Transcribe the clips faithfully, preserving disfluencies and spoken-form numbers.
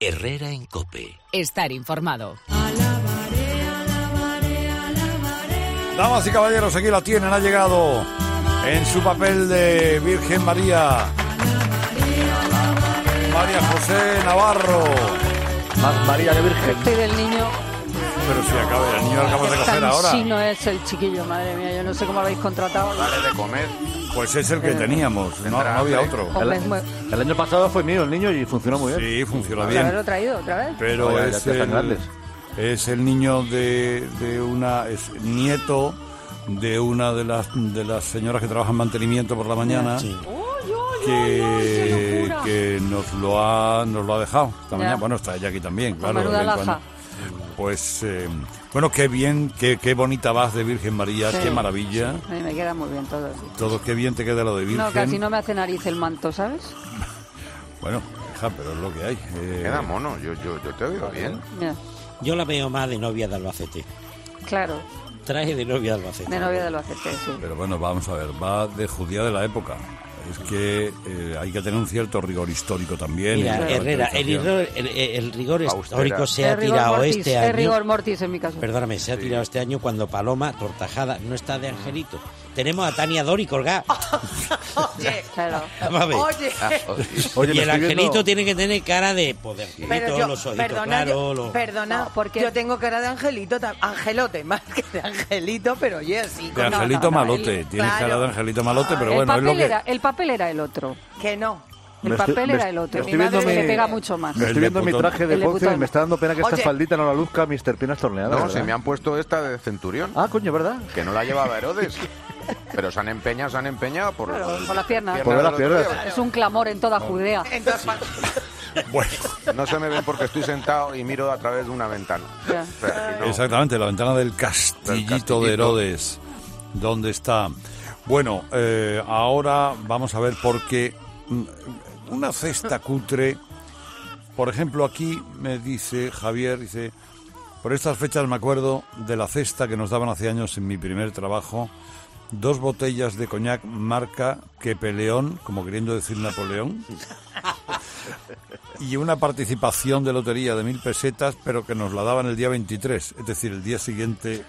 Herrera en COPE. Estar informado. Damas y caballeros, aquí la tienen, ha llegado en su papel de Virgen María, María José Navarro. Más María de Virgen. Estoy del niño. Pero si acaba, el niño lo acabamos de coger ahora. Sí, no es el chiquillo, madre mía, yo no sé cómo habéis contratado. Dale de comer. Pues es el que teníamos, no, no había otro. Hombre, es muy... El año pasado fue mío el niño y funcionó muy bien. Sí, funciona Haberlo bien. traído otra vez. Pero Oye, ya es, están el, grandes. es el niño de, de una... es nieto de una de las de las señoras que trabajan en mantenimiento por la mañana. Sí. Que, que nos lo ha nos lo ha dejado esta Ya. mañana. Bueno, está ella aquí también, Con claro. de menuda vez en laja. cuando. Pues, eh, bueno, qué bien, qué, qué bonita vas de Virgen María, Sí, qué maravilla. A mí me queda muy bien todo. Todo, qué bien te queda lo de Virgen. No, casi no me hace nariz el manto, ¿sabes? Bueno, hija, pero es lo que hay. Eh, Queda mono, yo, yo, yo te oigo bien. Ya. Yo la veo más de novia de Albacete. Claro, Traje de novia de Albacete. de novia de Albacete, sí. Pero bueno, vamos a ver, va de judía de la época. Es que eh, hay que tener un cierto rigor histórico también. Mira, en la Herrera, el caracterización. rigor, el, el rigor Austera. histórico se ha Es rigor tirado mortis, este es año. rigor mortis en mi caso. Perdóname, se ha tirado este año cuando Paloma Tortajada no está de Angelito. Tenemos a Tania Dori colgada. Oye, Claro. Vamos a ver. oye. Oye, Y me el estoy Angelito viendo- tiene que tener cara de poder. Pero yo, los ojitos perdona, claros. yo, los- perdona, No, porque- yo tengo cara de angelito, tam- angelote, más que de angelito, pero oye, así De con- no, Angelito no, no, Malote, él- tienes claro. cara de Angelito Malote, pero el, bueno, es papel lo que... era, el papel era el otro. que no. El Me estoy- papel me era est- el otro. me estoy viendo Se le mi- pega mucho más. Me El estoy de viendo mi Putón. traje de El de Ponce y Putón. me está dando pena que esta Oye. faldita no la luzca mister Pinas Torneada. No, ¿verdad? se me han puesto esta de Centurión, Ah, coño, ¿verdad? que no la llevaba Herodes. Pero se han empeñado, se han empeñado por, Claro, por las piernas. Por del las otro piernas. día. Es un clamor en toda Judea. Entonces, pa- Bueno, No se me ven porque estoy sentado y miro a través de una ventana. Ya. O sea, que no- exactamente, la ventana del castillito, Del castillito. de Herodes, ¿dónde está? Bueno, eh, ahora vamos a ver porque mm, una cesta cutre, por ejemplo, aquí me dice Javier, dice, por estas fechas me acuerdo de la cesta que nos daban hace años en mi primer trabajo, dos botellas de coñac marca Quepeleón, como queriendo decir Napoleón, y una participación de lotería de mil pesetas, pero que nos la daban el día veintitrés, es decir, el día siguiente.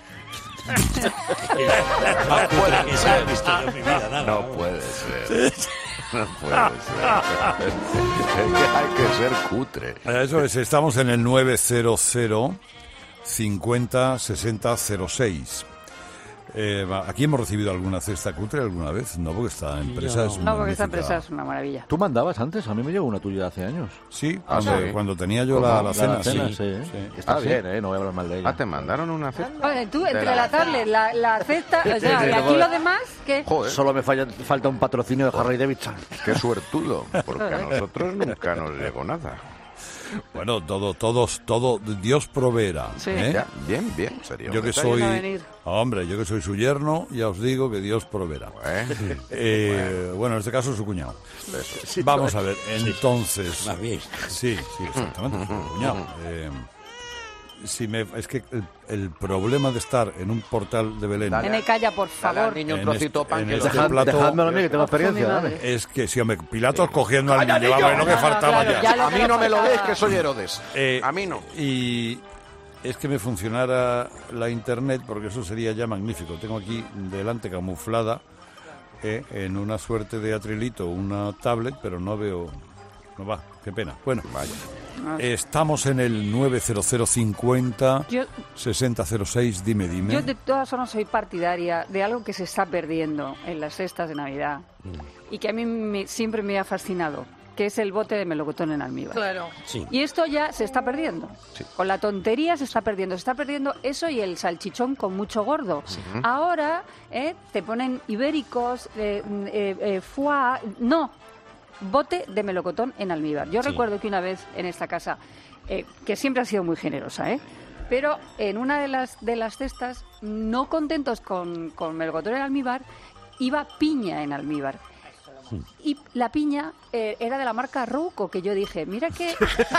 Más cutre que se haya visto yo en mi vida, nada. No puede ser. No puede ser. Es que hay que ser cutre. Eso es, estamos en el nueve cero cero cincuenta sesenta cero seis. Eh, va, ¿Aquí hemos recibido alguna cesta cutre alguna vez? No, porque esta empresa No. es No, porque esta magnífica. empresa es una maravilla. ¿Tú mandabas antes? A mí me llegó una tuya hace años. Sí, Ah, cuando, sí. cuando tenía yo ¿Cómo? la, la La cena, cena, sí. sí. sí. Está Ah, ¿sí? bien, ¿eh? No voy a hablar mal de ella. Ah, ¿te mandaron una cesta? Oye, tú, entre De la tablet, la, la cesta, o sea, sí, y aquí luego- lo demás, ¿qué? Joder, Solo me falla- falta un patrocinio de Harley Davidson. qué suertudo, porque a nosotros nunca nos llegó nada. Bueno, todo, todos, todo, Dios proveerá. Sí. ¿eh? Ya, bien, bien, serio. Yo que Está soy, lleno de venir. hombre, yo que soy su yerno, ya os digo que Dios proveerá. ¿Eh? Eh, bueno, en este caso su cuñado. Vamos a ver, entonces... Más bien. Sí, sí, exactamente, su cuñado. Eh, si me, es que el, el problema de estar en un portal de Belén Nene, calla, por Dale al favor. niño un En trocito de este- pan en que lo este deja- plato- Dejádmelo a mí, que tengo experiencia, mi dale. madre. es que, si hombre, Pilatos cogiendo al niño, vamos, lo que No, no, faltaba claro, ya. ya lo A que mí nos no me lo faltaba. des, que soy Herodes. Eh, A mí no. Y es que me funcionara la internet, porque eso sería ya magnífico. Tengo aquí delante camuflada eh, en una suerte de atrilito una tablet, pero no veo... No va, qué pena. Bueno, Vaya. estamos en el nueve cero cero cincuenta Yo, sesenta cero seis, dime, dime. yo de todas formas soy partidaria de algo que se está perdiendo en las cestas de Navidad y que a mí me- siempre me ha fascinado, que es el bote de melocotón en almíbar. claro. Sí. Y esto ya se está perdiendo. Con la tontería se está perdiendo. Se está perdiendo eso y el salchichón con mucho gordo. Ahora eh, te ponen ibéricos, eh, eh, eh, foie... No, bote de melocotón en almíbar. Yo Sí. recuerdo que una vez en esta casa, eh, que siempre ha sido muy generosa, ¿eh? pero en una de las, de las cestas, no contentos con, con melocotón en almíbar, iba piña en almíbar. Y la piña eh, era de la marca Rouco, que yo dije, mira que...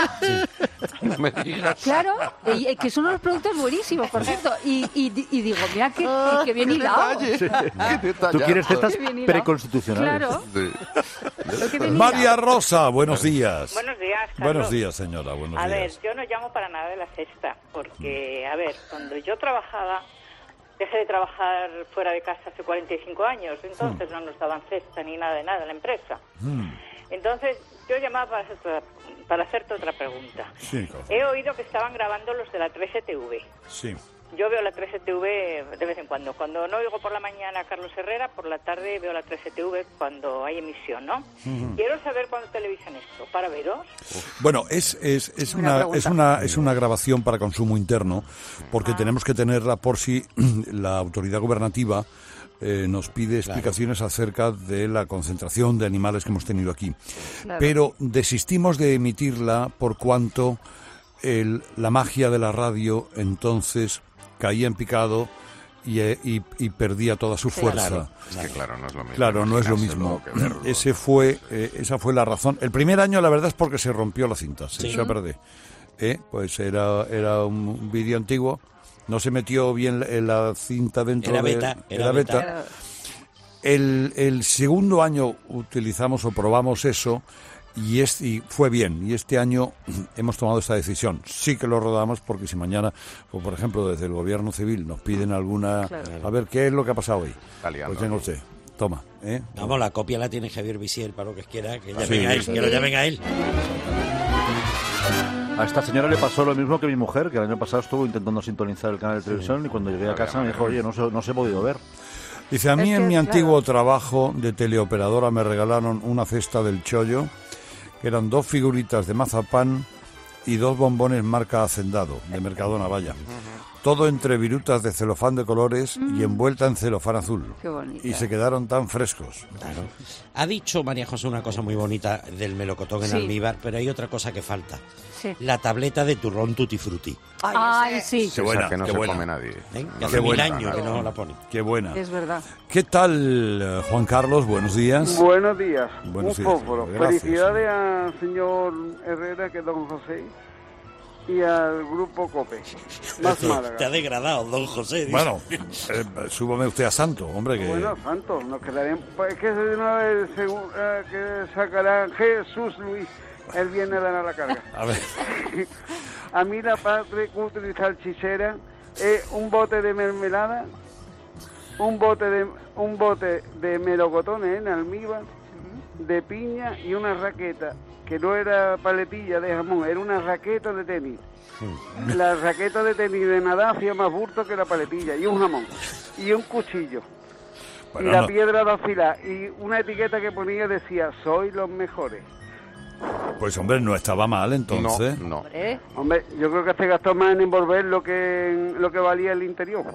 No me digas. Claro, y, eh, que son unos productos buenísimos, por cierto. Y, y, y digo, mira que, que bien ¡Qué hilado. detalle! ¡Qué detalle! Tú quieres cetas Qué bien hilado. preconstitucionales. Claro, Sí. qué bien hilado. María Rosa, buenos días. Buenos días. días, Carlos. Buenos días, señora, buenos a días. ver, yo no llamo para nada de la cesta, porque, a ver, cuando yo trabajaba, dejé de trabajar fuera de casa hace cuarenta y cinco años, entonces mm. no nos daban cesta ni nada de nada en la empresa. Mm. Entonces, yo llamaba para hacerte, para hacerte otra pregunta. Sí, claro. He oído que estaban grabando los de la trece T V. Sí. Yo veo la trece T V de vez en cuando. Cuando no oigo por la mañana a Carlos Herrera, por la tarde veo la trece T V cuando hay emisión, ¿no? Uh-huh. Quiero saber cuándo televisan esto, para veros. Bueno, es es, es, una, una es, una, es una grabación para consumo interno, porque ah. tenemos que tenerla por si la autoridad gubernativa eh, nos pide explicaciones claro. acerca de la concentración de animales que hemos tenido aquí. Claro. Pero desistimos de emitirla por cuanto el, la magia de la radio entonces caía en picado y, y, y perdía toda su fuerza. Claro. Es que claro, no es lo mismo. Claro, no es lo mismo. Ese fue, eh, esa fue la razón. El primer año, la verdad, es porque se rompió la cinta, se sí. echó a perder. ¿Eh? Pues era, era un vídeo antiguo, no se metió bien en la cinta dentro era de... beta, era era beta. beta. El, el segundo año utilizamos o probamos eso, Y, es, y fue bien, y este año hemos tomado esta decisión. Sí que lo rodamos porque si mañana, pues por ejemplo, desde el gobierno civil nos piden alguna... Claro. A ver, ¿qué es lo que ha pasado hoy? Pues tenga usted, toma. ¿eh? Vamos, la copia la tiene Javier Visier para lo que quiera, que, llamen sí, a él, sí. que lo llamen a él. A esta señora le pasó lo mismo que mi mujer, que el año pasado estuvo intentando sintonizar el canal de televisión sí. y cuando llegué a casa me dijo, oye, no se, no se ha podido ver. Dice, a mí es en que, mi claro. antiguo trabajo de teleoperadora me regalaron una cesta del chollo, que eran dos figuritas de mazapán y dos bombones marca Hacendado, de Mercadona, vaya. Uh-huh. Todo entre virutas de celofán de colores mm. y envuelta en celofán azul. Qué bonita. Y se quedaron tan frescos. Claro. Ha dicho María José una cosa muy bonita del melocotón en sí. almíbar, pero hay otra cosa que falta. Sí. La tableta de turrón Tutti Frutti. Ay, Ay sí. Qué buena, que no qué se buena. come nadie. ¿Eh? No hace mil años que no la ponen. Qué buena. Es verdad. ¿Qué tal, Juan Carlos? Buenos días. Buenos días. Buenos Un días. fósforo. Gracias. Felicidades al señor Herrera, que es don José, y al grupo COPE. Más Málaga. Te ha degradado, don José. Bueno, eh, súbame usted a Santo, hombre. Que... Bueno, Santo, nos quedaremos. Pues es que ese no es el segu- eh, que sacará Jesús Luis el viernes de la carga. A ver. A mí la parte que utilizar chichera es un bote de mermelada, un bote de un bote de melocotones en almíbar, de piña y una raqueta, que no era paletilla de jamón, era una raqueta de tenis. La raqueta de tenis de nada hacía más burto que la paletilla, y un jamón, y un cuchillo, bueno, y la no. piedra de afilar, y una etiqueta que ponía decía, soy los mejores. Pues hombre, no estaba mal entonces. No, no. Hombre. Hombre, yo creo que se gastó más en envolver lo que en lo que valía el interior.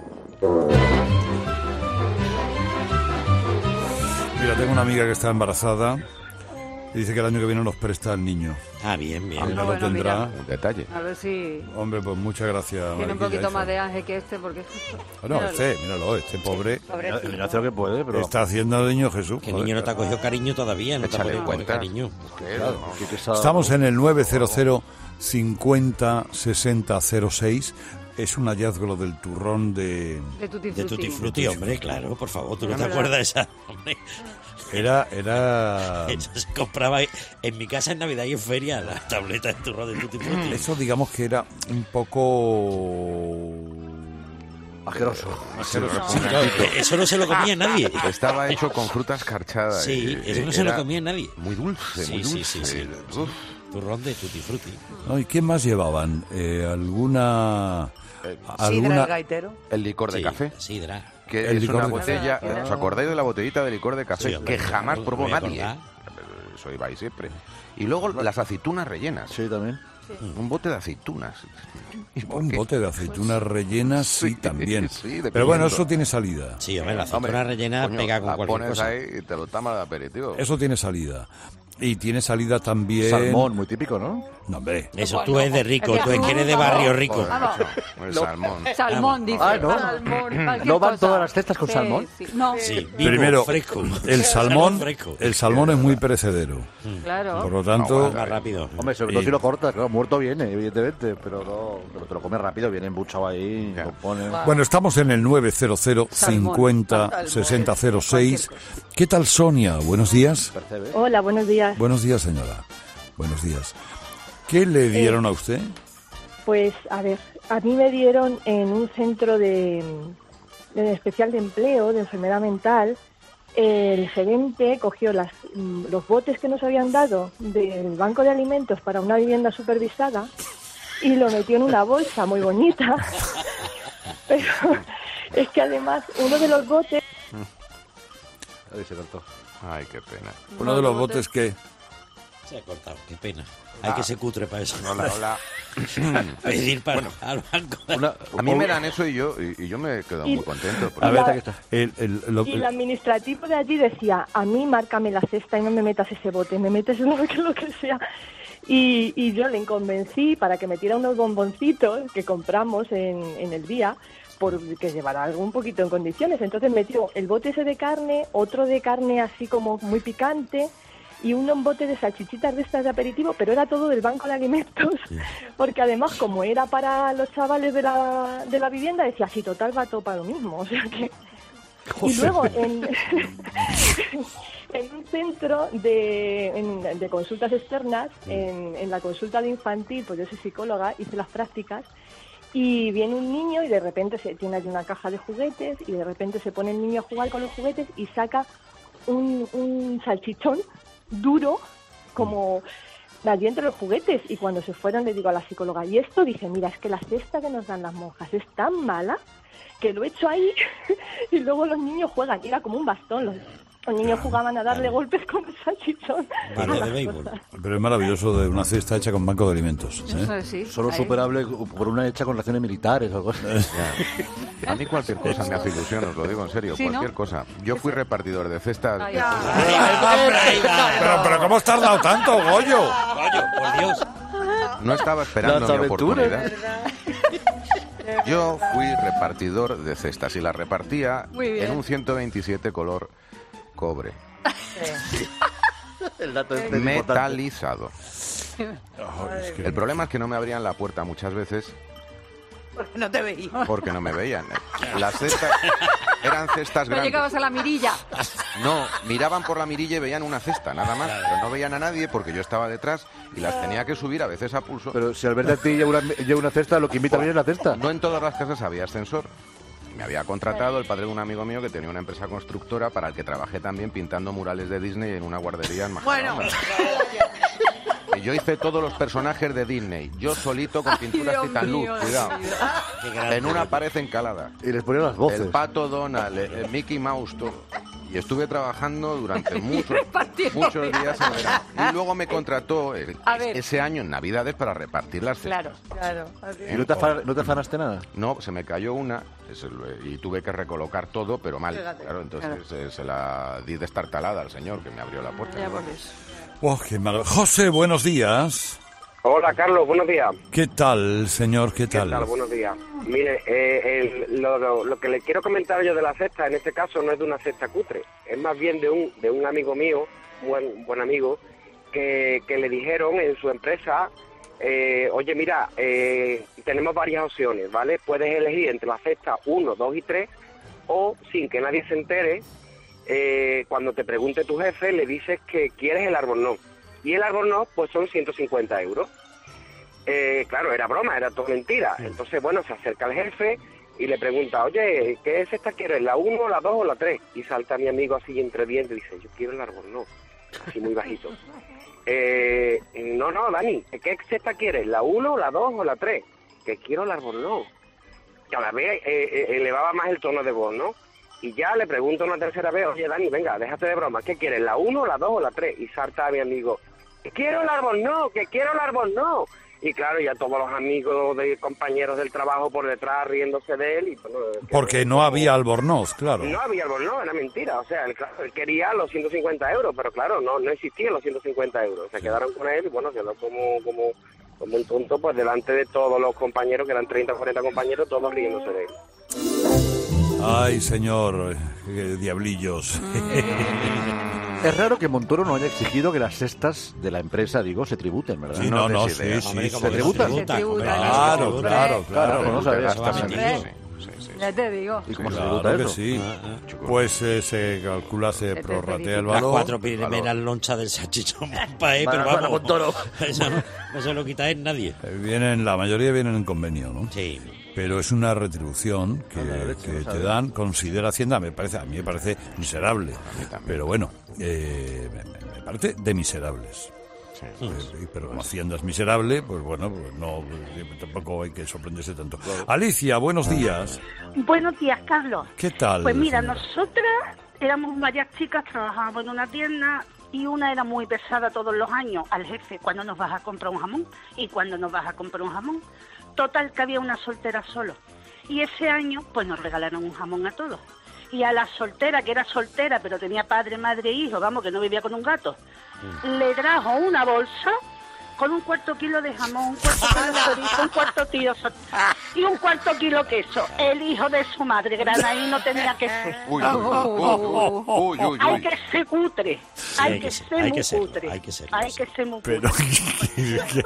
Mira, tengo una amiga que está embarazada y dice que el año que viene nos presta el niño. Ah, bien, bien. Ah, no bueno, lo tendrá. mira. Un detalle. A ver si Hombre, pues muchas gracias. tiene un Mariquilla, poquito hija. más de ángel que este, porque... Bueno, Míralo. este, míralo, este pobre Pobrecito. Mira, hace lo que puede, pero... está haciendo el niño Jesús. Que el joder. niño no te ha cogido cariño todavía, no te ha Échale podido coger cuenta. cariño. Claro. que- que esa- Estamos en el nueve cero cero cincuenta sesenta cero seis. Es un hallazgo lo del turrón de... De Tutti De Frutti. Tutti Frutti, hombre, claro, por favor, tú no Es te verdad. acuerdas de esa... Hombre, Era, era... eso se compraba en mi casa en Navidad y en feria, la tableta de turrón de Tutti Frutti. Eso digamos que era un poco... Asqueroso. asqueroso. Sí, claro, eso no se lo comía nadie. Estaba hecho con fruta escarchada. Sí, y- eso no y se lo era comía nadie. Muy dulce, Sí, muy sí, dulce. sí, sí. Uf. Turrón de Tutti Frutti. ¿No? ¿Y qué más llevaban? Eh, ¿Alguna... Sidra alguna... el gaitero. El licor de Sí, café. Sidra. Que El es licor una de botella. café. ¿Os acordáis de la botellita de licor de café? Sí, hombre, que jamás claro, probó me voy a nadie. acordar. Eso iba ahí siempre. Y luego las aceitunas rellenas. Sí, también. Un bote de aceitunas. ¿Y por Un qué? bote de aceitunas rellenas, sí, Sí, también. sí, de Pero bueno, pimiento. eso tiene salida. Sí, hombre, la aceituna Hombre, rellena coño, pega con la cualquier pones cosa. ahí y te lo tomas de aperitivo. Eso tiene salida. Y tiene salida también... Salmón, muy típico, ¿no? No, hombre. Eso tú eres de rico, tú es que eres de barrio rico. Joder, Vamos. macho, el salmón. Salmón, dice. Ah, ¿no? Salmón, cualquier ¿No van cosa. todas las cestas con Sí, salmón? sí. No, Sí, vivo, Primero, fresco. el salmón, fresco. el salmón es muy perecedero. claro. Por lo tanto, Más rápido. Hombre, sobre todo Y- si lo cortas, claro, muerto viene, evidentemente, pero no, pero te lo comes rápido, viene embuchado ahí, Ya. lo pones... bueno, estamos en el nueve cero cero Salmón. cincuenta sesenta cero seis. ¿Qué tal, Sonia? Buenos días. Percebe. Hola, buenos días. Buenos días, señora. Buenos días. ¿Qué le dieron eh, a usted? Pues, a ver, a mí me dieron en un centro de, de especial de empleo, de enfermedad mental. El gerente cogió las, los botes que nos habían dado del banco de alimentos para una vivienda supervisada y lo metió en una bolsa muy bonita. Pero es que además uno de los botes... Ahí se cortó. Ay, qué pena. Uno de los botes que... Se ha cortado, qué pena. Hay ah, que ser cutre para eso. Hola, hola. Pedir para bueno, al banco. Una, a mí me dan eso y yo y, y yo me he quedado y, muy contento. A ver, aquí está. El, el, lo, y el administrativo de allí decía, a mí márcame la cesta y no me metas ese bote, me metes lo que, lo que sea. Y, y yo le convencí para que metiera unos bomboncitos que compramos en, en el día, porque llevara algo un poquito en condiciones. Entonces metió el bote ese de carne, otro de carne así como muy picante, y un bote de salchichitas de estas de aperitivo, pero era todo del banco de alimentos, porque además, como era para los chavales de la, de la vivienda, decía, sí, total va todo para lo mismo, o sea que... Y luego, en, en un centro de, en, de consultas externas, en, en la consulta de infantil, pues yo soy psicóloga, hice las prácticas, y viene un niño y de repente se tiene allí una caja de juguetes, y de repente se pone el niño a jugar con los juguetes y saca un, un salchichón duro como allí entre los juguetes, y cuando se fueron le digo a la psicóloga, y esto, dice, mira, es que la cesta que nos dan las monjas es tan mala que lo he hecho ahí y luego los niños juegan, y era como un bastón, los, los niños jugaban a darle golpes con el salchichón. Pero es maravilloso de una cesta hecha con banco de alimentos, ¿eh? Eso sí, solo ahí. Superable por una hecha con relaciones militares o algo así. A mí cualquier cosa me hace ilusión, os lo digo en serio, ¿Sí, cualquier no? cosa. Yo fui repartidor de cestas. Ay, de... pero, pero ¿cómo has tardado tanto, Goyo? Goyo, por Dios. No estaba esperando mi oportunidad. Yo fui repartidor de cestas y las repartía en un ciento veintisiete color cobre. El dato es metalizado. Oh, es que... El problema es que no me abrían la puerta muchas veces. Porque no te veían. Porque no me veían. Las cestas eran cestas no grandes. No llegabas a la mirilla. No, miraban por la mirilla y veían una cesta, nada más. Pero no veían a nadie porque yo estaba detrás y las tenía que subir a veces a pulso. Pero si al verte a ti lleva una, lleva una cesta, lo que invita a ver es la cesta. No en todas las casas había ascensor. Me había contratado el padre de un amigo mío que tenía una empresa constructora para el que trabajé también pintando murales de Disney en una guardería en Majadahonda. Bueno. Y yo hice todos los personajes de Disney, yo solito con pinturas Titanluz, cuidado, en una pared encalada. Y les ponía las voces. El Pato Donald, el, el Mickey Mouse, todo. Y estuve trabajando durante muchos, muchos días en verano. Y luego me contrató el, ese año en Navidades para repartir las cestas. Claro, claro. ¿Y no te, afan, no te afanaste nada? No, se me cayó una y tuve que recolocar todo, pero mal. Claro, entonces claro. Se, se la di destartalada al señor que me abrió la puerta. Ya, pues. Oh, qué malo. José, buenos días. Hola, Carlos, buenos días. ¿Qué tal, señor? ¿Qué tal? ¿Qué tal? Buenos días. Mire, eh, el, lo, lo, lo que le quiero comentar yo de la cesta, en este caso, no es de una cesta cutre, es más bien de un de un amigo mío, buen buen amigo, que, que le dijeron en su empresa, eh, oye, mira, eh, tenemos varias opciones, ¿vale? Puedes elegir entre la cesta uno, dos y tres, o sin que nadie se entere, eh, cuando te pregunte tu jefe, le dices que quieres el albornoz. Y el albornoz, pues son ciento cincuenta euros. Eh, claro, era broma, era todo mentira. Entonces, bueno, se acerca el jefe y le pregunta, oye, ¿qué cesta quieres? ¿La uno, la dos o la tres? Y salta mi amigo así entre dientes y dice, yo quiero el albornoz. Así muy bajito. Eh, no, no, Dani, ¿qué cesta quieres? ¿La uno, la dos o la tres? Que quiero el albornoz. Cada vez eh, eh, elevaba más el tono de voz, ¿no? Y ya le pregunto una tercera vez, oye, Dani, venga, déjate de broma, ¿qué quieres? ¿La uno, la dos o la tres? Y salta a mi amigo, que quiero el albornoz, que quiero el albornoz. Y claro, ya todos los amigos de compañeros del trabajo por detrás riéndose de él. Y, bueno, porque no había albornoz, claro. No había albornoz, era mentira. O sea, él, claro, él quería los ciento cincuenta euros, pero claro, no no existían los ciento cincuenta euros. Se quedaron con él y bueno, quedó como, como, como un tonto, pues delante de todos los compañeros, que eran treinta o cuarenta compañeros, todos riéndose de él. Ay, señor, eh, diablillos. Es raro que Montoro no haya exigido que las cestas de la empresa, digo, se tributen, ¿verdad? Sí, no, no, no sí, sí, sí. ¿Se tributan? Se tributan. Claro, claro, claro. No sabía. Sí, sí, sí. Ya te digo. ¿Y cómo se Claro tributa que eso? sí. Ah, ah. Pues eh, se calcula, se te prorratea el Las valor. cuatro primeras lonchas del salchichón paé, Para- pero para vamos, con toro. eso no, no se lo quita en nadie. Eh, Vienen, la mayoría vienen en convenio, ¿no? Sí. Pero es una retribución que, Ah, la leche, que no te sabía. dan, considera Hacienda, me parece, a mí me parece miserable. también. Pero bueno, eh, me, me- me parece de miserables. Sí. Eh, pero como Hacienda es miserable, pues bueno, pues no, eh, tampoco hay que sorprenderse tanto. Alicia, buenos días. Buenos días, Carlos. ¿Qué tal? Pues mira, señora? nosotras éramos varias chicas, trabajábamos en una tienda y una era muy pesada todos los años al jefe, cuando nos vas a comprar un jamón y cuando nos vas a comprar un jamón. Total, que había una soltera solo. Y ese año, pues nos regalaron un jamón a todos. Y a la soltera, que era soltera, pero tenía padre, madre e hijo, vamos, que no vivía con un gato, le trajo una bolsa con un cuarto kilo de jamón, un cuarto kilo de chorizo, un cuarto kilo so- y un cuarto kilo queso. El hijo de su madre, granaí, no tenía que ser. Uy, uy, uy, uy, uy, Hay uy. que ser cutre. Hay, hay que que ser, ser, hay muy que serlo, cutre. hay que serlo, Hay sí. que ser muy cutre. Pero,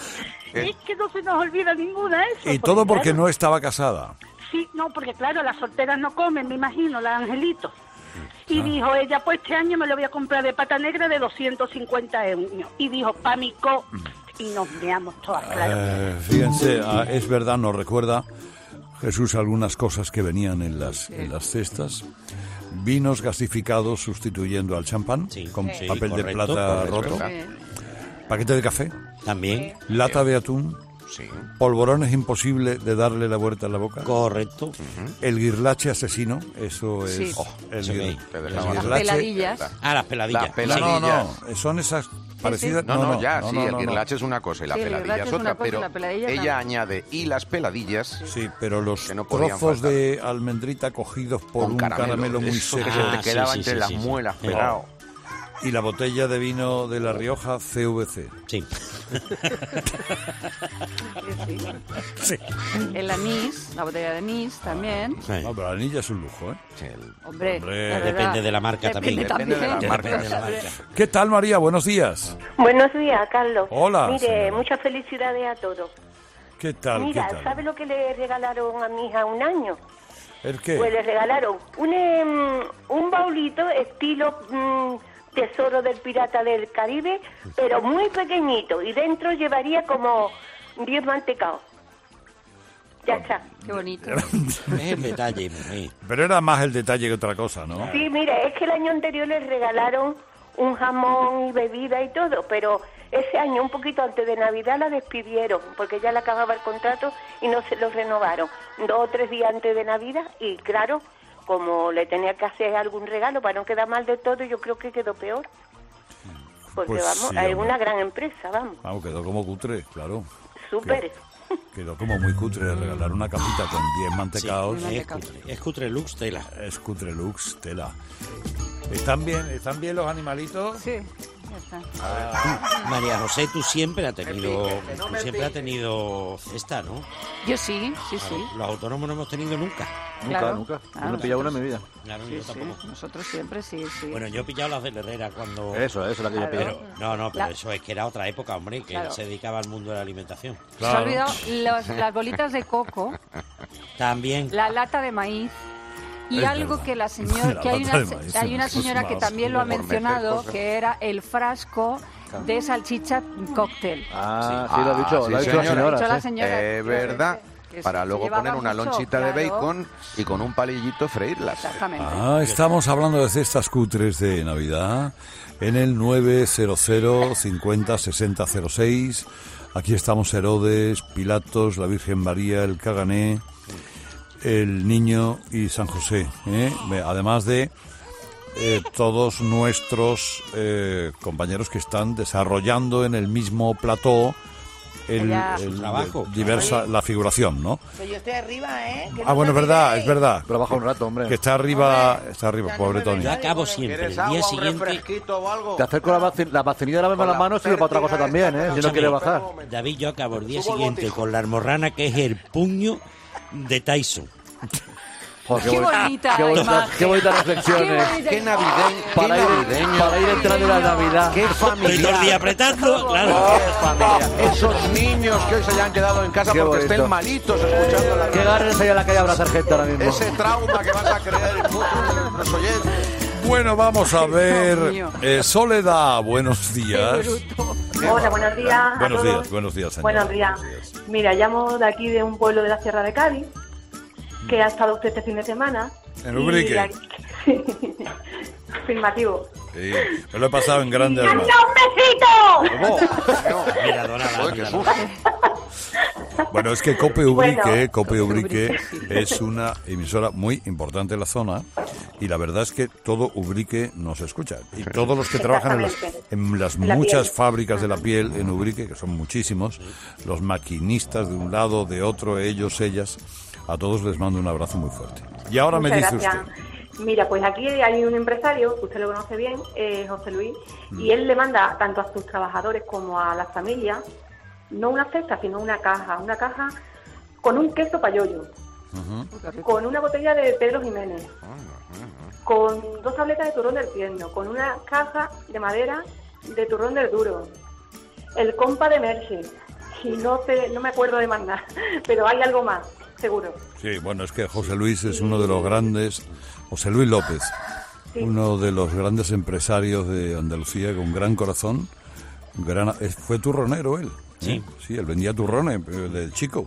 Es que no se nos olvida ninguna de eso. y todo porque claro, no estaba casada. Sí, no, porque claro, las solteras no comen, me imagino, las angelitos. Mm, Y ah. dijo ella, pues este año me lo voy a comprar de pata negra de doscientos cincuenta euros. Y dijo, pa' mi co. Y nos meamos todas, claro. Eh, fíjense, ah, es verdad, nos recuerda Jesús algunas cosas que venían en las, en las cestas. Vinos gasificados sustituyendo al champán con Sí, papel de correcto, plata correcto. roto. Paquete de café. También. Lata de atún. Sí. Polvorones imposible de darle la vuelta en la boca. Correcto. El guirlache asesino, eso es... Sí. oh, el, eso guir- que- el Te dejaba- Las guirlache- peladillas. Ah, las peladillas. Las peladillas. No, no, no, son esas parecidas... No, no, ya, no, sí, no, el no, guirlache es una cosa y la Sí, el peladilla guirlache es es una otra, cosa y pero la peladilla ella también. añade y las peladillas. Sí, pero los Que no podían trozos faltar. de almendrita cogidos por Con un caramelo, caramelo, muy eso que seco se te Ah, quedaba sí, sí, entre sí, las sí, sí. muelas Sí. pegado. y la botella de vino de La Rioja C V C. Sí. Sí. El anís, la botella de anís también. No, pero la anilla es un lujo, ¿eh? Sí, el- Hombre, Hombre. la verdad, Depende de la marca depende también. Depende de la también. marca. Depende de la marca. ¿Qué tal, María? Buenos días. Buenos días, Carlos. Hola, Mire, señora. muchas felicidades a todos. ¿Qué tal? Mira, ¿Qué tal? ¿sabe lo que le regalaron a mi hija un año? ¿El qué? Pues le regalaron un, em, un baulito estilo mm, Tesoro del Pirata del Caribe, pero muy pequeñito, y dentro llevaría como diez mantecados. Ya está. Qué bonito. Es el detalle, mujer. Pero era más el detalle que otra cosa, ¿no? Sí, mire, es que el año anterior les regalaron un jamón y bebida y todo, pero ese año, un poquito antes de Navidad, la despidieron, porque ya le acababa el contrato y no se lo renovaron. Dos o tres días antes de Navidad, y claro, como le tenía que hacer algún regalo para no quedar mal de todo, yo creo que quedó peor. Porque Pues vamos, sí, es hombre. una gran empresa, vamos, Vamos, quedó como cutre, claro. súper. Quedó como muy cutre regalar una capita con diez mantecaos. Sí, es cutre, es cutre lux tela. Es cutre lux, tela. ¿Están bien, ¿Están bien los animalitos? Sí, ya está. María José, tú siempre has tenido, tú siempre has tenido esta, ¿no? Yo sí, sí, sí. Los autónomos no hemos tenido nunca. Nunca, Claro. nunca. Ah, Yo no he pillado una en mi vida. Claro, Sí, yo sí. tampoco. Nosotros siempre sí, sí. Bueno, yo he pillado las de la Herrera cuando... Eso, eso es la que yo Claro. pillé. Pero, no, no, pero La- eso es que era otra época, hombre, que Claro. se dedicaba al mundo de la alimentación. Se ha olvidado los- las bolitas de coco, También. la lata de maíz y Es algo verdad. que la señora, La que hay lata una, de maíz, hay una eso es señora que más también lo ha por meter mencionado, cosas. que era el frasco de salchicha cóctel. Ah, Sí. sí, lo ha Ah, dicho, sí, lo ha dicho señora. la señora. Lo ha dicho la sí. señora. Es verdad. Que Para se luego llevaba poner una mucho, lonchita de claro. bacon y con un palillito freírlas. Exactamente. Ah, estamos hablando de cestas cutres de Navidad en el nueve cero cero cincuenta sesenta cero seis. Aquí estamos Herodes, Pilatos, la Virgen María, el Cagané, el Niño y San José. ¿eh? Además de eh, todos nuestros eh, compañeros que están desarrollando en el mismo plató el, Allá. el- Su trabajo. diversa la figuración, ¿no? Que yo estoy arriba, ¿eh? Que Ah, no bueno, es me verdad, miréis. es verdad. Pero baja un rato, hombre. Que está arriba, Hombre, está arriba, ya no pobre me Tony. ves Yo nadie. acabo siempre. ¿Quieres El día agua, un siguiente, refresquito o algo? Te acerco la, vaci- la vacinilla de la, Con la la mano sirve para otra cosa pértiga también, ¿eh? Si no Escúchame. quiere bajar. David, yo acabo el día Subo el siguiente botijo. con la almorrana que es el puño de Tyson. Joder, qué, qué bonita qué bonita, imagen. qué bonita reflexiones. Qué, bonita Qué navideño, para, qué ir, navideño. para ir entrando en la Navidad. Qué familiar. Todo el día apretando, claro. Qué familia. Esos niños que hoy se hayan quedado en casa Qué porque bonito. estén malitos escuchando la Qué ganas hay a la calle a abrazar gente ahora mismo. Ese trauma que vas a creer en muchos de los oyentes. Bueno, vamos a ver. Dios mío. Eh, Soledad, buenos días. Hola, buenos días. a Buenos todos. días, buenos días, señor. Buenos días. Mira, llamo de aquí de un pueblo de la Sierra de Cádiz, que ha estado usted este fin de semana. En Ubrique. Y aquí- Afirmativo. Sí, me lo he pasado en grandes. ¡Anda un besito! Mira, Donala, Joder, qué mira, susto. Bueno, es que Cope Ubrique, Bueno. Cope Ubrique es una emisora muy importante en la zona y la verdad es que todo Ubrique nos escucha. Y todos los que trabajan en las, en las En la muchas piel. fábricas de la piel en Ubrique, que son muchísimos, los maquinistas de un lado, de otro, ellos, ellas, a todos les mando un abrazo muy fuerte. Y ahora me Muchas dice gracias. usted. Mira, pues aquí hay un empresario, usted lo conoce bien, eh, José Luis, y él le manda tanto a sus trabajadores como a las familias, no una cesta, sino una caja, una caja con un queso payoyo, con una botella de Pedro Jiménez, con dos tabletas de turrón del tierno, con una caja de madera de turrón del duro, el compa de Merche, y no sé, no me acuerdo de más nada, pero hay algo más, seguro. Sí, bueno, es que José Luis es uno de los grandes, José Luis López, Sí. uno de los grandes empresarios de Andalucía con gran corazón, gran, eh, fue turronero él. Sí. ¿eh? Sí, él vendía turrones eh, de chico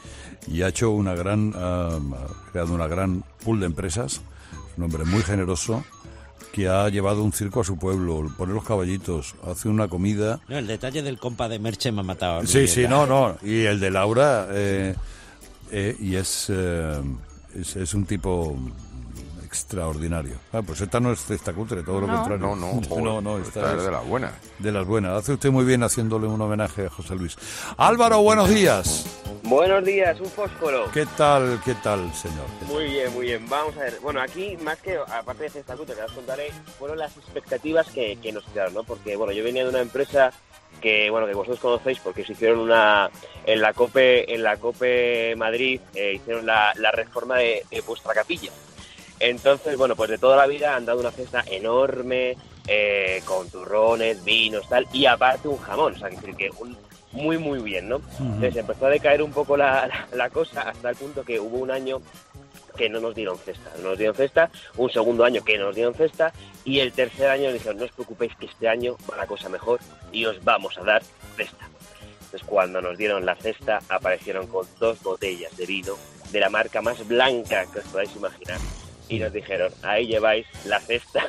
y ha hecho una gran, ah, ha creado una gran pool de empresas, es un hombre muy generoso que ha llevado un circo a su pueblo, pone los caballitos, hace una comida. No, el detalle del compa de Merche me ha matado a mí. Sí, sí, ¿verdad? no, no, y el de Laura, eh, eh, y es, eh, es, es un tipo extraordinario. Ah, pues esta no es cesta cutre, todo lo No. contrario. No, no, joder, no, no, esta, esta es es de las buenas. De las buenas. Hace usted muy bien haciéndole un homenaje a José Luis. Álvaro, buenos días. Buenos días, un fósforo. ¿Qué tal, qué tal, señor? Muy bien, muy bien. Vamos a ver. Bueno, aquí, más que, aparte de cesta cutre, que os contaré, fueron las expectativas que, que nos crearon, ¿no? Porque, bueno, yo venía de una empresa que, bueno, que vosotros conocéis porque se hicieron una... En la COPE, en la COPE Madrid, eh, hicieron la, la reforma de, de vuestra capilla. Entonces, bueno, pues de toda la vida han dado una cesta enorme, eh, con turrones, vinos, tal, y aparte un jamón, o sea, que decir que un, muy, muy bien, ¿no? Entonces empezó a decaer un poco la, la, la cosa hasta el punto que hubo un año que no nos dieron cesta, no nos dieron cesta, un segundo año que nos dieron cesta, y el tercer año nos dijeron, no os preocupéis que este año va la cosa mejor y os vamos a dar cesta. Entonces cuando nos dieron la cesta aparecieron con dos botellas de vino de la marca más blanca que os podáis imaginar. Y nos dijeron, ahí lleváis la cesta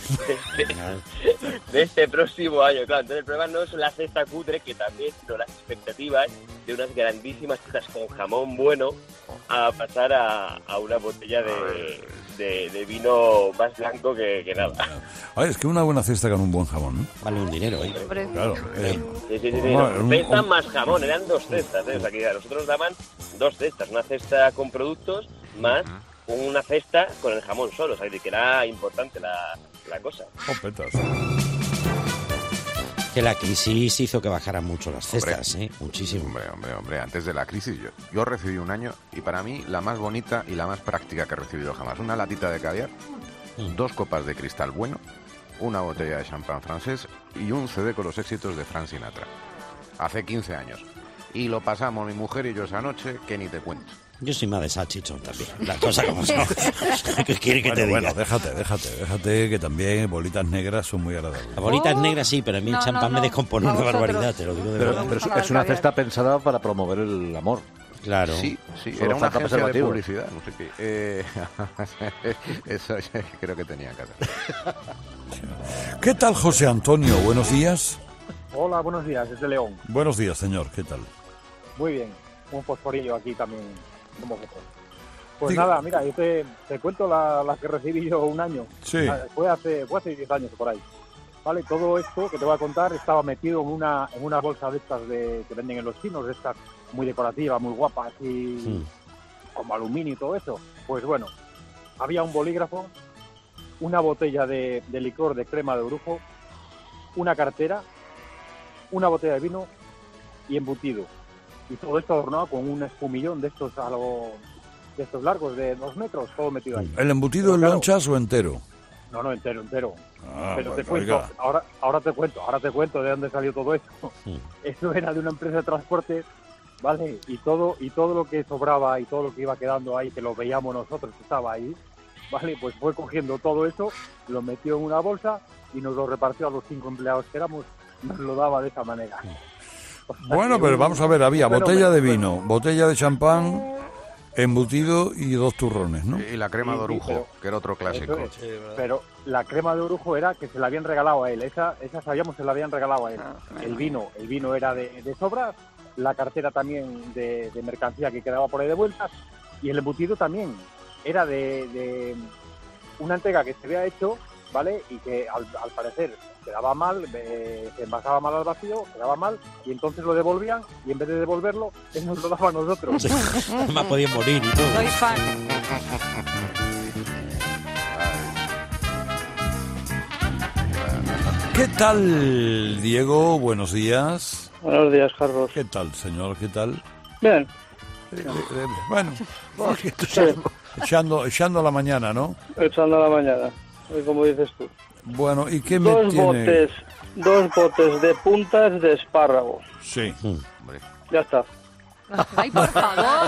de este, de este próximo año. Claro, entonces el problema no es la cesta cutre, que también, sino las expectativas de unas grandísimas cestas con jamón bueno a pasar a, a una botella de, de, de vino más blanco que, que nada. Ay, es que una buena cesta con un buen jamón, ¿no? Vale un dinero, ¿eh? Claro. Eh, Sí, sí, sí, sí, bueno, no, un- cesta un- más jamón, eran dos cestas, ¿eh? O sea que a nosotros nos daban dos cestas, una cesta con productos más una cesta con el jamón solo, o sea que era importante la, la cosa. Jopetas. Que la crisis hizo que bajaran mucho las cestas, Hombre. ¿eh? Muchísimo. Hombre, hombre, hombre, antes de la crisis yo, yo recibí un año y para mí la más bonita y la más práctica que he recibido jamás. Una latita de caviar, Mm. dos copas de cristal bueno, una botella de champán francés y un C D con los éxitos de Frank Sinatra. Hace quince años. Y lo pasamos mi mujer y yo esa noche que ni te cuento. Yo soy más de salchichón también. La cosa como son. ¿Qué quiere que bueno, te diga? bueno, déjate, déjate, déjate que también bolitas negras son muy agradables. Las bolitas negras sí, pero a mí el No, champán no, me no. descompone A una vosotros. barbaridad, te lo digo de Pero, verdad. pero es, es una cesta pensada para promover el amor. Claro. Sí, sí, Solo era una falta agencia de preservativo. publicidad, no sé qué. Eh, eso creo que tenía en casa. ¿Qué tal, José Antonio? Buenos días. Hola, buenos días, desde León. Buenos días, señor. ¿Qué tal? Muy bien, un fosforillo aquí también como vosotros. Pues Diga. nada, mira, yo te, te cuento la, la que recibí yo un año. Sí. Ah, Fue hace fue hace diez años por ahí. Vale, todo esto que te voy a contar estaba metido en una en una bolsa de estas de, que venden en los chinos, de estas muy decorativas, muy guapas y Sí. como aluminio y todo eso. Pues bueno, había un bolígrafo, una botella de, de licor de crema de orujo, una cartera, una botella de vino y embutido. Y todo esto adornado con un espumillón de estos algo de estos largos, de dos metros, todo metido ahí. ¿El embutido en claro, lonchas o entero? No, no, entero, entero. Ah, Pero bueno, te cuento, oiga. ahora, ahora te cuento, ahora te cuento de dónde salió todo esto. Sí. Eso era de una empresa de transporte, ¿vale? Y todo, y todo lo que sobraba y todo lo que iba quedando ahí, que lo veíamos nosotros, que estaba ahí, ¿vale? Pues fue cogiendo todo eso, lo metió en una bolsa y nos lo repartió a los cinco empleados que éramos, nos lo daba de esa manera. O sea, Bueno, que pero un- vamos a ver, había un botella de fenómeno. vino, botella de champán, embutido y dos turrones, ¿no? Y la crema Sí, de sí, orujo, pero- que era otro clásico. Eso es. Pero la crema de orujo era que se la habían regalado a él. Esa, esa sabíamos se la habían regalado a él. El vino, el vino era de, de sobras, la cartera también de, de mercancía que quedaba por ahí de vueltas, y el embutido también era de, de una entrega que se había hecho, ¿vale? Y que al, al parecer quedaba mal, eh, se envasaba mal al vacío, quedaba mal, y entonces lo devolvían, y en vez de devolverlo, él nos lo daba a nosotros. Además podían morir y todo. Soy fan. ¿Qué tal, Diego? Buenos días. Buenos días, Carlos. ¿Qué tal, señor? ¿Qué tal? Bien. Eh, eh, bueno, echando, echando la mañana, ¿no? Echando a la mañana, eh, como dices tú. Bueno, ¿y qué me Dos tiene...? botes, dos botes de puntas de espárrago. Sí. Ya está. Ay, por favor.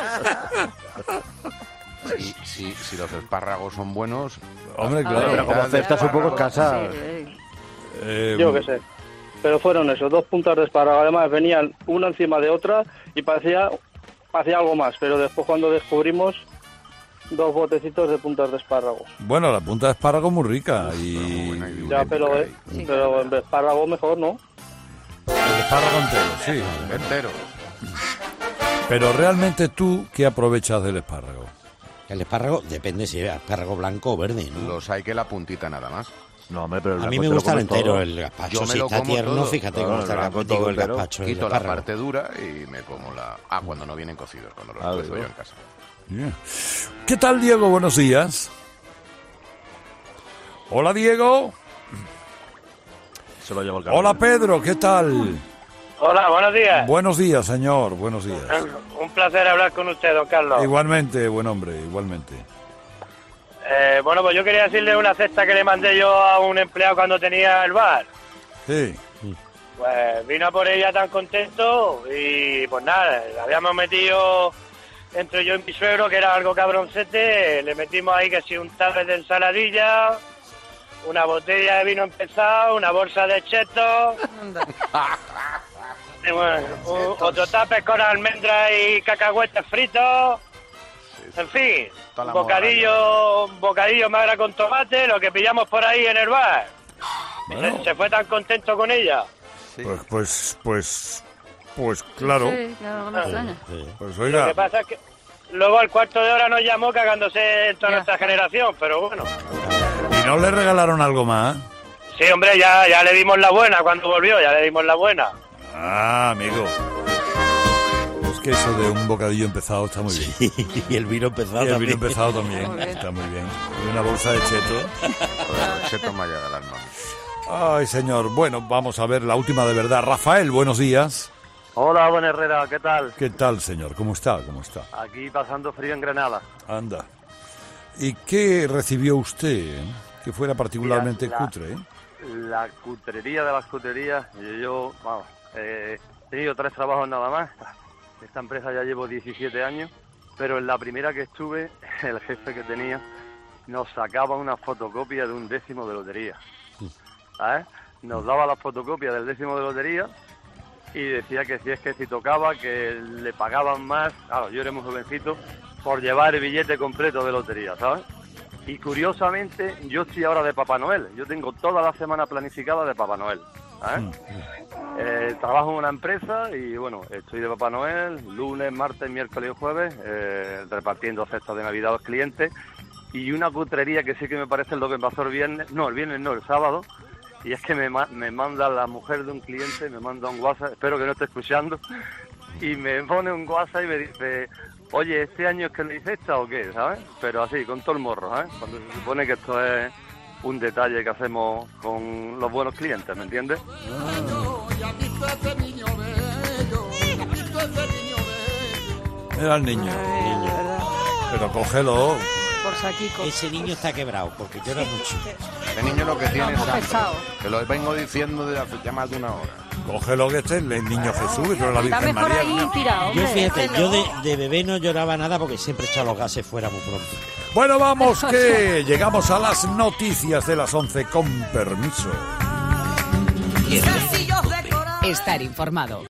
Si, si, si los espárragos son buenos... Hombre, la claro. mitad Pero como de aceptas un poco espárragos- casa. Eh, Yo qué sé. Pero fueron eso, dos puntas de espárrago. Además venían una encima de otra y parecía, parecía algo más. Pero después cuando descubrimos dos botecitos de puntas de espárrago. Bueno, la punta de espárrago muy rica y... Ya, pero, eh, pero en espárrago mejor, ¿no? El espárrago entero, sí. Entero. Pero realmente tú, ¿qué aprovechas del espárrago? El espárrago depende si es espárrago blanco o verde, ¿no? Los hay que la puntita nada más. No, hombre, pero el A mí blanco me te lo gusta el comes entero, todo. el gazpacho. Yo me Si lo está como tierno, todo. fíjate Claro, cómo el está el, blanco gazpacho, todo el entero. gazpacho y el Quito la espárrago. parte dura y me como la... Ah, cuando no vienen cocidos, cuando los Ah, cuezo yo digo. en casa. Bien. ¿Qué tal, Diego? Buenos días. Hola, Diego. Se lo llevo el Hola, Pedro. ¿Qué tal? Hola, buenos días. Buenos días, señor. Buenos días. Un placer hablar con usted, don Carlos. Igualmente, buen hombre, igualmente. Eh, bueno, pues yo quería decirle una cesta que le mandé yo a un empleado cuando tenía el bar. Sí. Pues vino a por ella tan contento y pues nada, le habíamos metido entre yo y mi suegro, que era algo cabroncete, le metimos ahí que si un tarre de ensaladilla, una botella de vino empezado, una bolsa de chetos, y bueno, un- otro tape con almendras y cacahuetes fritos, en fin, Toda la un bocadillo, un bocadillo magra con tomate, lo que pillamos por ahí en el bar. Bueno. Se, se fue tan contento con ella. Pues, pues, pues, pues claro. Sí, claro, no me extraña. Pues Lo oiga, que pasa es que luego al cuarto de hora nos llamó cagándose en toda Ya. nuestra generación, pero bueno. ¿y no le regalaron algo más? Sí, hombre, ya, ya le dimos la buena cuando volvió, ya le dimos la buena. Ah, amigo. Es que eso de un bocadillo empezado está muy bien. Y el vino empezado Y el también. vino empezado también. Muy bien. Está muy bien. Y una bolsa de cheto. Joder, el cheto me llega al alma. Ay, señor. Bueno, vamos a ver la última de verdad. Rafael, buenos días. Hola, buen Herrera, ¿qué tal? ¿Qué tal, señor? ¿Cómo está? ¿Cómo está? Aquí pasando frío en Granada. Anda. ¿Y qué recibió usted? eh? Que fuera particularmente Mira, la- cutre, ¿eh? La cutrería de las cutrerías, y yo, vamos, eh, he tenido tres trabajos nada más. Esta empresa ya llevo diecisiete años, pero en la primera que estuve, el jefe que tenía nos sacaba una fotocopia de un décimo de lotería. ¿Sabes? Nos daba la fotocopia del décimo de lotería y decía que si es que si tocaba, que le pagaban más, claro, yo era muy jovencito, por llevar el billete completo de lotería, ¿sabes? Y curiosamente, yo estoy ahora de Papá Noel. Yo tengo toda la semana planificada de Papá Noel. ¿sabes? Eh, trabajo en una empresa y, bueno, estoy de Papá Noel lunes, martes, miércoles y jueves, eh, repartiendo cestas de Navidad a los clientes. Y una cutrería que sí que me parece lo que pasó el viernes, no, el viernes no, el sábado. Y es que me, ma- me manda la mujer de un cliente, me manda un WhatsApp, espero que no esté escuchando, y me pone un WhatsApp y me dice... Oye, ¿este año es que le hice esta o qué? ¿Sabes? Pero así, con todo el morro, ¿sabes? Cuando se supone que esto es un detalle que hacemos con los buenos clientes, ¿me entiendes? Era el niño. Pero cógelo. Por saquico. Ese niño está quebrado porque llora mucho. Ese niño lo que tiene es Muy hambre. pesado. Te lo vengo diciendo desde hace ya más de una hora. Cógelo que este es el niño Jesús, que no la Está Virgen mejor María. ahí tirado, Yo hombre. fíjate, yo de, de bebé no lloraba nada porque siempre echaba los gases fuera muy pronto. Bueno, vamos que llegamos a las noticias de las once, con permiso. Estar informado.